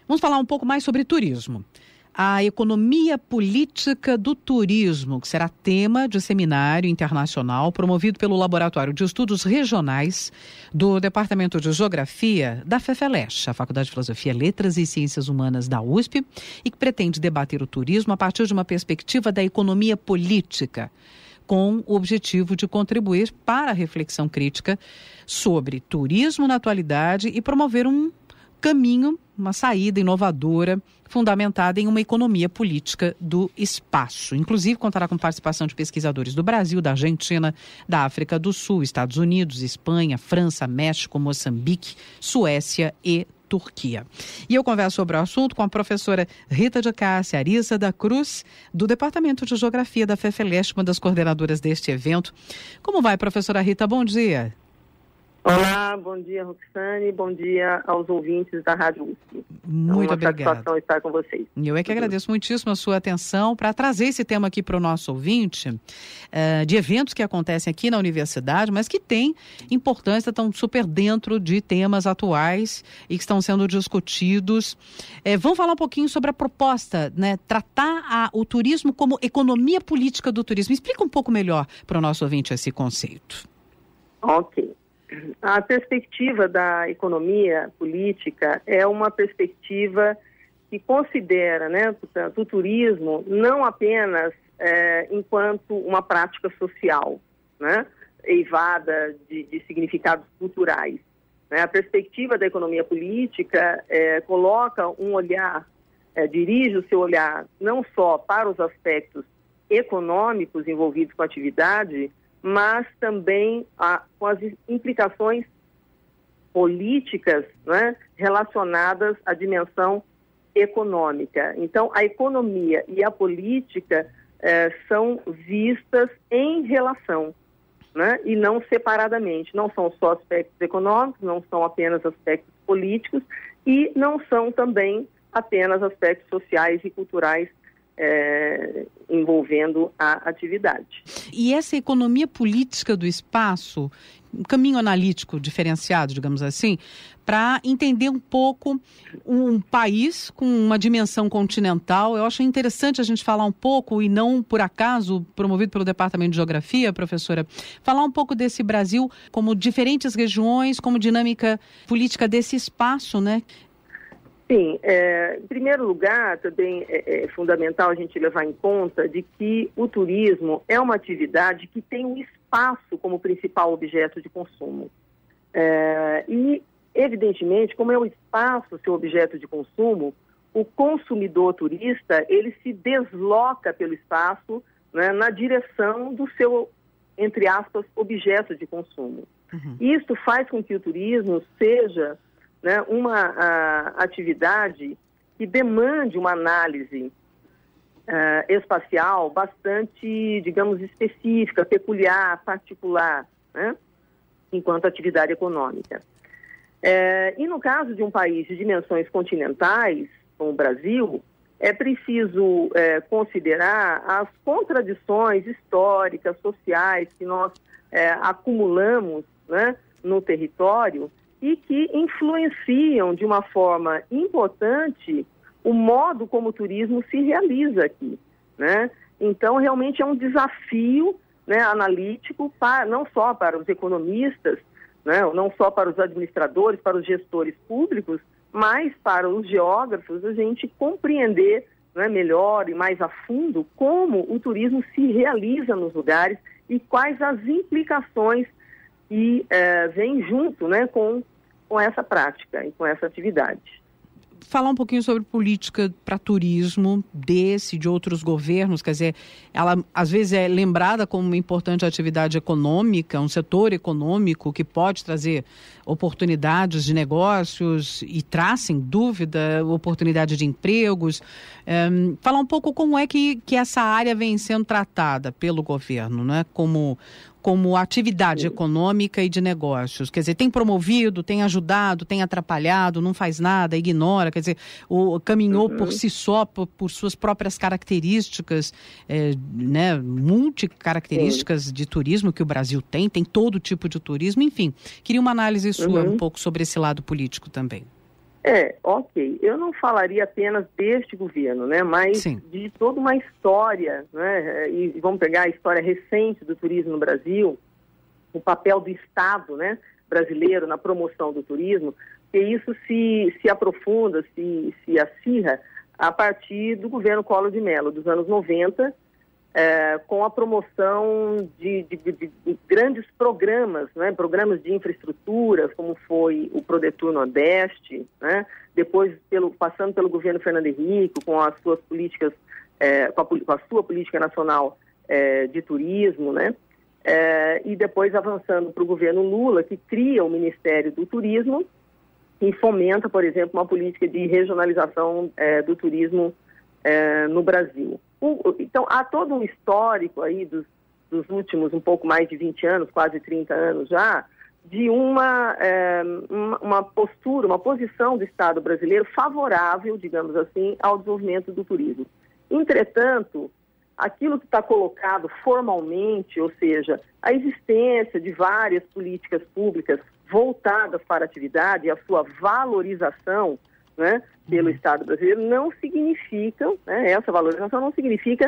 Vamos falar um pouco mais sobre turismo. A economia política do turismo, que será tema de seminário internacional promovido pelo Laboratório de Estudos Regionais do Departamento de Geografia da FEFELESH, a Faculdade de Filosofia, Letras e Ciências Humanas da USP, e que pretende debater o turismo a partir de uma perspectiva da economia política, com o objetivo de contribuir para a reflexão crítica sobre turismo na atualidade e promover um caminho, uma saída inovadora, fundamentada em uma economia política do espaço. Inclusive, contará com participação de pesquisadores do Brasil, da Argentina, da África do Sul, Estados Unidos, Espanha, França, México, Moçambique, Suécia e Turquia. E eu converso sobre o assunto com a professora Rita de Cássia Arisa da Cruz, do Departamento de Geografia da FEFELESH, uma das coordenadoras deste evento. Como vai, professora Rita? Bom dia. Olá, bom dia, Roxane, bom dia aos ouvintes da Rádio USP. Muito obrigada. É uma satisfação estar com vocês. Eu é que agradeço muitíssimo a sua atenção para trazer esse tema aqui para o nosso ouvinte, de eventos que acontecem aqui na universidade, mas que têm importância, estão super dentro de temas atuais e que estão sendo discutidos. Vamos falar um pouquinho sobre a proposta, né? Tratar o turismo como economia política do turismo. Explica um pouco melhor para o nosso ouvinte esse conceito. Ok. A perspectiva da economia política é uma perspectiva que considera, né, portanto, o turismo não apenas enquanto uma prática social, né, eivada de significados culturais. Né? A perspectiva da economia política coloca um olhar, dirige o seu olhar não só para os aspectos econômicos envolvidos com a atividade, mas também com as implicações políticas, né, relacionadas à dimensão econômica. Então, a economia e a política são vistas em relação, né, e não separadamente. Não são só aspectos econômicos, não são apenas aspectos políticos e não são também apenas aspectos sociais e culturais envolvendo a atividade. E essa economia política do espaço, um caminho analítico diferenciado, digamos assim, para entender um pouco um país com uma dimensão continental. Eu acho interessante a gente falar um pouco, e não por acaso, promovido pelo Departamento de Geografia, professora, falar um pouco desse Brasil como diferentes regiões, como dinâmica política desse espaço, né? Sim, em primeiro lugar, também é fundamental a gente levar em conta de que o turismo é uma atividade que tem o espaço como principal objeto de consumo. E, evidentemente, como é o espaço seu objeto de consumo, o consumidor turista, ele se desloca pelo espaço, né, na direção do seu, entre aspas, objeto de consumo. Uhum. Isso faz com que o turismo seja, né, uma atividade que demande uma análise espacial bastante, digamos, específica, peculiar, particular, né, enquanto atividade econômica. E no caso de um país de dimensões continentais, como o Brasil, é preciso considerar as contradições históricas, sociais que nós acumulamos, né, no território, e que influenciam de uma forma importante o modo como o turismo se realiza aqui, né? Então, realmente é um desafio, né, analítico, não só para os economistas, né, não só para os administradores, para os gestores públicos, mas para os geógrafos, a gente compreender, né, melhor e mais a fundo como o turismo se realiza nos lugares e quais as implicações que vêm junto, né, com essa prática e com essa atividade. Falar um pouquinho sobre política para turismo desse, de outros governos, quer dizer, ela às vezes é lembrada como uma importante atividade econômica, um setor econômico que pode trazer oportunidades de negócios e traz, sem dúvida, oportunidade de empregos. Falar um pouco como é que essa área vem sendo tratada pelo governo, né? Como atividade econômica e de negócios. Quer dizer, tem promovido, tem ajudado, tem atrapalhado, não faz nada, ignora, quer dizer, caminhou por si só, por suas próprias características, né, multicaracterísticas de turismo que o Brasil tem todo tipo de turismo, enfim. Queria uma análise sua um pouco sobre esse lado político também. Ok. Eu não falaria apenas deste governo, né? Mas Sim. de toda uma história, né? E vamos pegar a história recente do turismo no Brasil, o papel do Estado, né, brasileiro na promoção do turismo, que isso se aprofunda, se acirra a partir do governo Collor de Mello, dos anos 90, com a promoção de grandes programas, né, programas de infraestrutura, como foi o ProDetour Nordeste, né, depois passando pelo governo Fernando Henrique, com as suas políticas, com a sua política nacional de turismo, né, e depois avançando para o governo Lula, que cria o Ministério do Turismo e fomenta, por exemplo, uma política de regionalização do turismo no Brasil. Então, há todo um histórico aí dos últimos um pouco mais de 20 anos, quase 30 anos já, de uma postura, uma posição do Estado brasileiro favorável, digamos assim, ao desenvolvimento do turismo. Entretanto, aquilo que está colocado formalmente, ou seja, a existência de várias políticas públicas voltadas para a atividade e a sua valorização, né, pelo Estado brasileiro, não significa, né, essa valorização não significa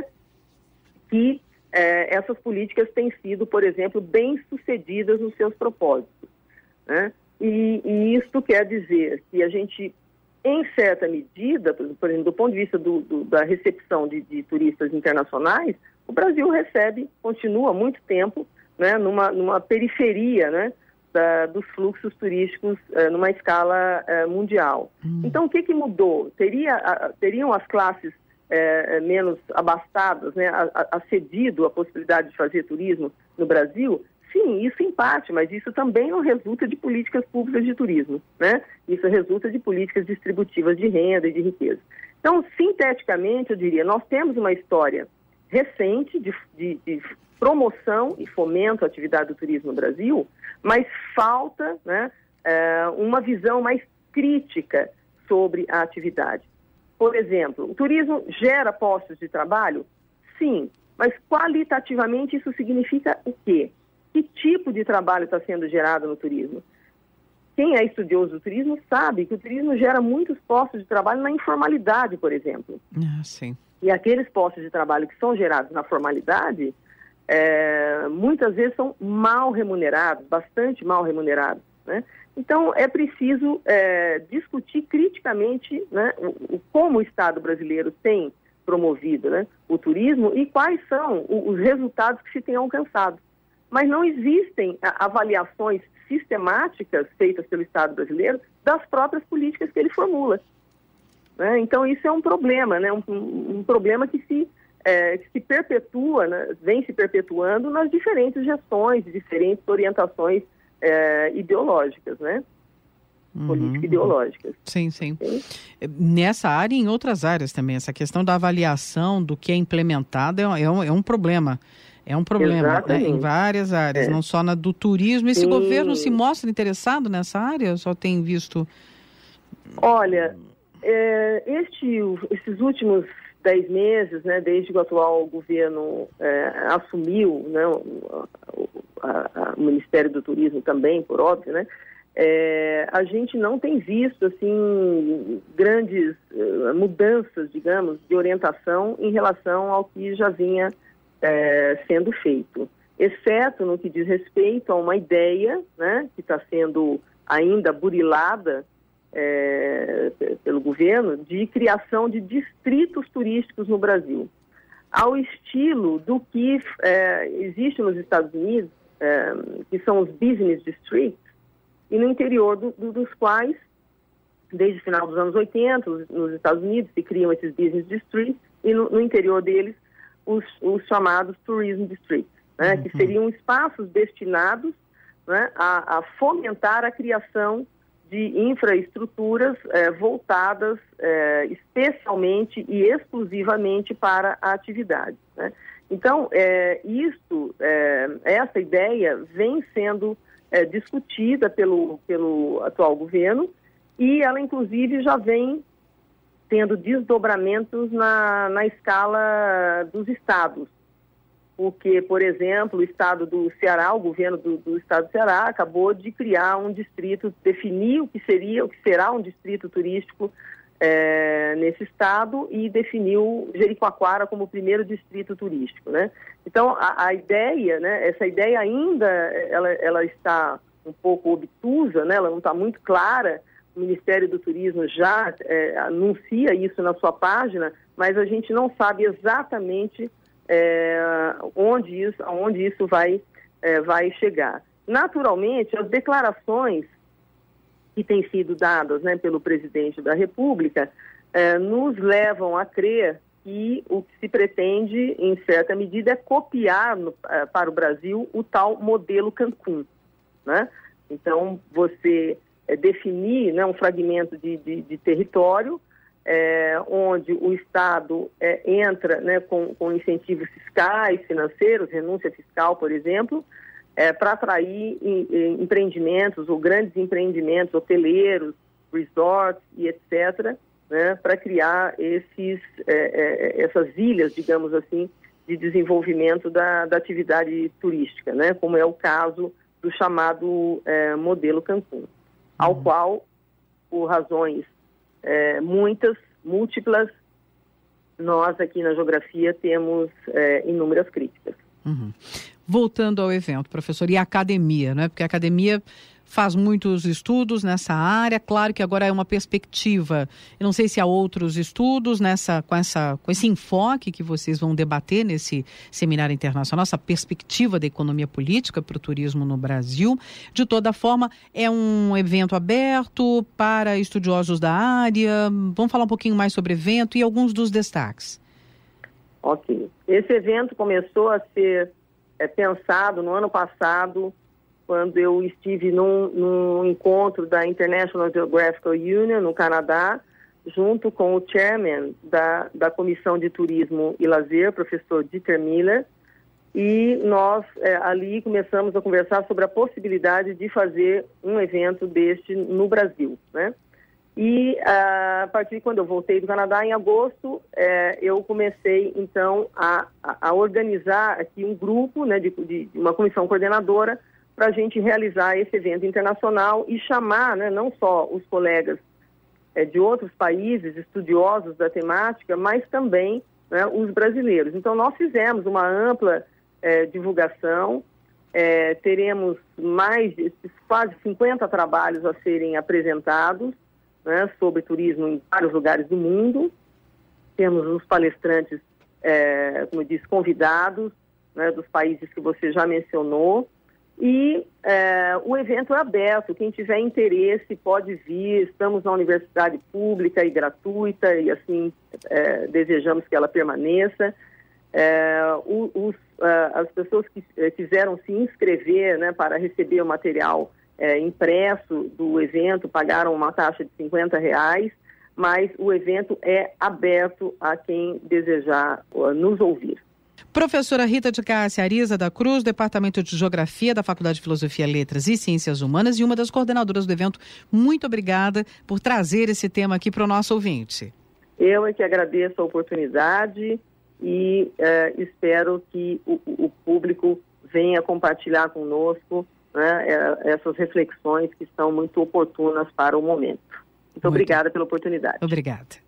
que essas políticas têm sido, por exemplo, bem-sucedidas nos seus propósitos, né? E isso quer dizer que a gente, em certa medida, por exemplo, do ponto de vista da recepção de turistas internacionais, o Brasil continua há muito tempo, né, numa periferia, né, dos fluxos turísticos numa escala mundial. Então, o que mudou? Teriam as classes menos abastadas, né, acedido a possibilidade de fazer turismo no Brasil? Sim, isso em parte, mas isso também não resulta de políticas públicas de turismo, né? Isso resulta de políticas distributivas de renda e de riqueza. Então, sinteticamente, eu diria, nós temos uma história recente de promoção e fomento à atividade do turismo no Brasil, mas falta, né, uma visão mais crítica sobre a atividade. Por exemplo, o turismo gera postos de trabalho? Sim, mas qualitativamente isso significa o quê? Que tipo de trabalho está sendo gerado no turismo? Quem é estudioso do turismo sabe que o turismo gera muitos postos de trabalho na informalidade, por exemplo. Sim. E aqueles postos de trabalho que são gerados na formalidade, muitas vezes são mal remunerados, bastante mal remunerados, né? Então, é preciso discutir criticamente, né, como o Estado brasileiro tem promovido, né, o turismo e quais são os resultados que se tem alcançado. Mas não existem avaliações sistemáticas feitas pelo Estado brasileiro das próprias políticas que ele formula, né? Então, isso é um problema, né, um problema que se perpetua, né, vem se perpetuando nas diferentes gestões, diferentes orientações ideológicas, né? Político-ideológicas. Sim, sim. Nessa área e em outras áreas também, essa questão da avaliação do que é implementado é um problema. É um problema, né, em várias áreas, não só na do turismo. Esse governo se mostra interessado nessa área? Eu só tenho visto... Olha, esses últimos 10 meses, né, desde que o atual governo assumiu, né, o Ministério do Turismo também, por óbvio, né, a gente não tem visto assim grandes mudanças, digamos, de orientação em relação ao que já vinha sendo feito, exceto no que diz respeito a uma ideia, né, que está sendo ainda burilada pelo governo, de criação de distritos turísticos no Brasil, ao estilo do que existe nos Estados Unidos, que são os business districts, e no interior dos quais, desde o final dos anos 80, nos Estados Unidos se criam esses business districts, e no interior deles os chamados tourism districts, né, que seriam espaços destinados, né, a fomentar a criação de infraestruturas voltadas especialmente e exclusivamente para a atividade, né? Então, essa ideia vem sendo discutida pelo atual governo e ela, inclusive, já vem tendo desdobramentos na escala dos estados. porque, por exemplo, o estado do Ceará, o governo do estado do Ceará acabou de criar um distrito, definir o que será um distrito turístico nesse estado e definiu Jericoacoara como o primeiro distrito turístico, né? Então, a ideia, né, essa ideia ainda, ela está um pouco obtusa, né? Ela não está muito clara. O Ministério do Turismo já anuncia isso na sua página, mas a gente não sabe exatamente aonde isso vai chegar. Naturalmente, as declarações que têm sido dadas, né, pelo presidente da República nos levam a crer que o que se pretende, em certa medida, é copiar para o Brasil o tal modelo Cancún, né? Então, você definir, né, um fragmento de território onde o Estado entra, né, com incentivos fiscais, financeiros, renúncia fiscal, por exemplo, para atrair empreendimentos ou grandes empreendimentos hoteleiros, resorts e etc., né, para criar essas ilhas, digamos assim, de desenvolvimento da atividade turística, né, como é o caso do chamado modelo Cancún, ao qual, por razões múltiplas, nós aqui na Geografia temos inúmeras críticas. Uhum. Voltando ao evento, professor, e a academia, né? Porque a academia faz muitos estudos nessa área, claro que agora é uma perspectiva, eu não sei se há outros estudos com esse enfoque que vocês vão debater nesse seminário internacional, essa perspectiva da economia política para o turismo no Brasil. De toda forma, é um evento aberto para estudiosos da área. Vamos falar um pouquinho mais sobre o evento e alguns dos destaques. Ok. Esse evento começou a ser pensado no ano passado, quando eu estive num encontro da International Geographical Union, no Canadá, junto com o chairman da Comissão de Turismo e Lazer, professor Dieter Miller, e nós ali começamos a conversar sobre a possibilidade de fazer um evento deste no Brasil, né? E a partir de quando eu voltei do Canadá, em agosto, eu comecei, então, a organizar aqui um grupo, né, de uma comissão coordenadora, para a gente realizar esse evento internacional e chamar, né, não só os colegas de outros países, estudiosos da temática, mas também, né, os brasileiros. Então, nós fizemos uma ampla divulgação, teremos quase 50 trabalhos a serem apresentados, né, sobre turismo em vários lugares do mundo. Temos os palestrantes, como eu disse, convidados, né, dos países que você já mencionou. E o evento é aberto, quem tiver interesse pode vir, estamos na universidade pública e gratuita e assim desejamos que ela permaneça. As pessoas que quiseram se inscrever, né, para receber o material impresso do evento pagaram uma taxa de R$50, mas o evento é aberto a quem desejar nos ouvir. Professora Rita de Cássia Ariza da Cruz, Departamento de Geografia da Faculdade de Filosofia, Letras e Ciências Humanas e uma das coordenadoras do evento, muito obrigada por trazer esse tema aqui para o nosso ouvinte. Eu é que agradeço a oportunidade e espero que o público venha compartilhar conosco, né, essas reflexões que são muito oportunas para o momento. Muito obrigada pela oportunidade. Obrigada.